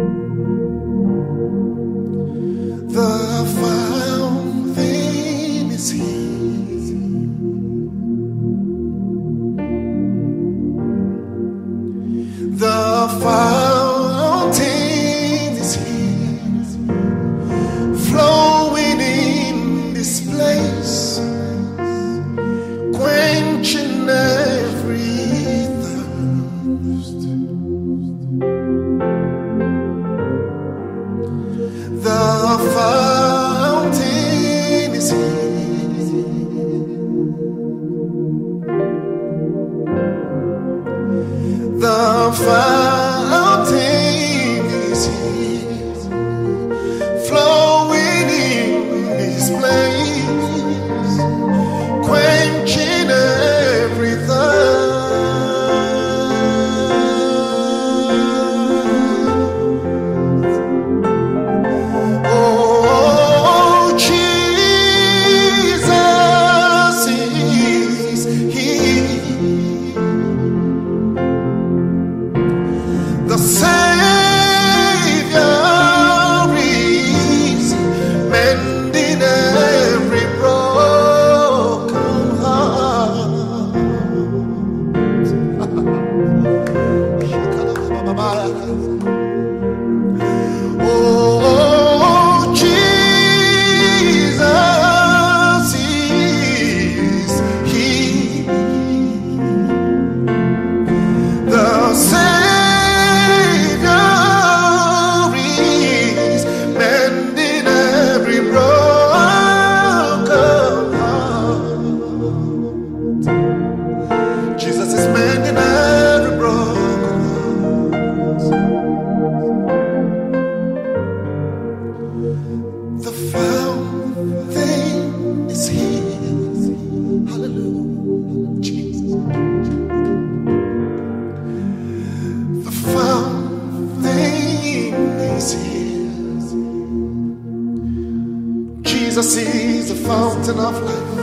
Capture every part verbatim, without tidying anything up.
Jesus is the fountain of life.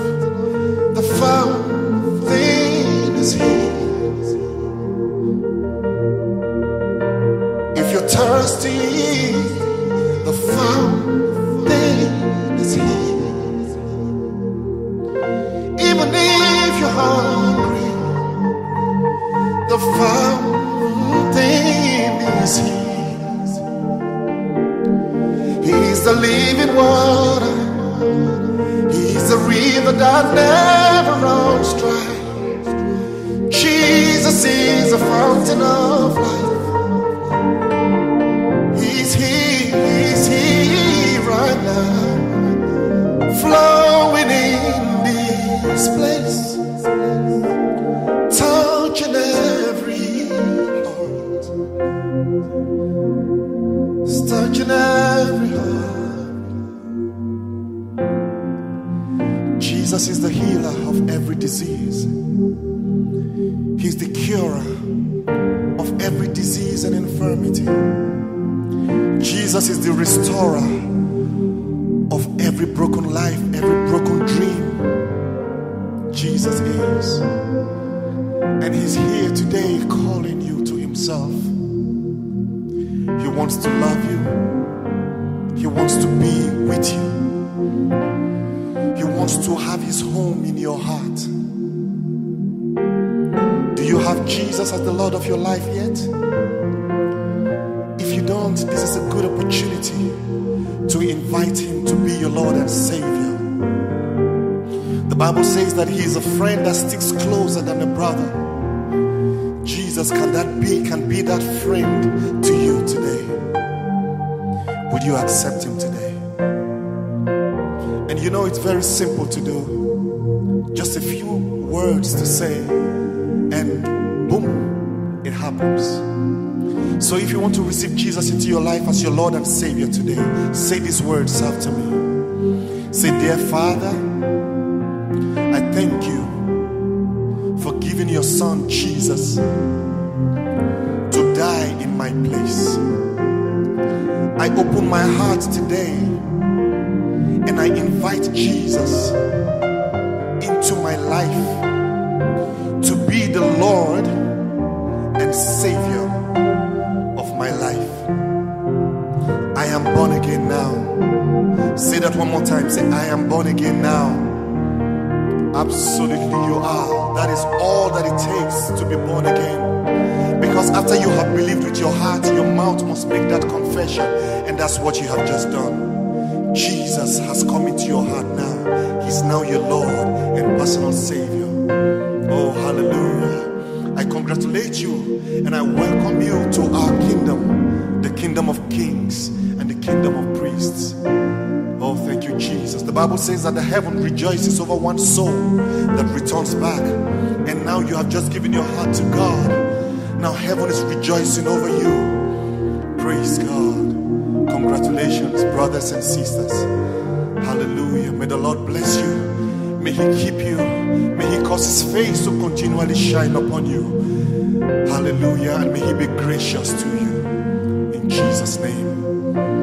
The fountain is here. If you're thirsty, the fountain is here. Even if you're hungry, the fountain is here. He's the living water. He's the river that never runs dry. Jesus is the fountain of life. He's here, he's here right now, flowing in this place, touching every heart, touching every heart. Jesus is the healer of every disease. He's the curer of every disease and infirmity. Jesus is the restorer of every broken life, every broken dream. Jesus is. And he's here today calling you to himself. He wants to love you. He wants to be with you. He wants to have his home in your heart. Do you have Jesus as the Lord of your life yet? If you don't, this is a good opportunity to invite him to be your Lord and Savior. The Bible says that he is a friend that sticks closer than a brother. Jesus, can that be, can be that friend to you today? Would you accept him today? And you know it's very simple to do. Just a few words to say, and boom, it happens. So if you want to receive Jesus into your life as your Lord and Savior today, say these words after me. Say, dear Father, I thank you for giving your son Jesus to die in my place. I open my heart today and I invite Jesus into my life to be the Lord and Savior of my life. am born again now. Say that one more time. Say, I am born again now. Absolutely you are. That is all that it takes to be born again. Because after you have believed with your heart, your mouth must make that confession. And that's what you have just done. Jesus has come into your heart now. He's now your Lord and personal Savior. Oh, hallelujah. I congratulate you and I welcome you to our kingdom, the kingdom of kings and the kingdom of priests. Oh, thank you, Jesus. The Bible says that the heaven rejoices over one soul that returns back. And now you have just given your heart to God. Now heaven is rejoicing over you. Praise God. Congratulations, brothers and sisters. Hallelujah. May the Lord bless you. May He keep you. May He cause His face to continually shine upon you. Hallelujah. And may He be gracious to you. In Jesus' name.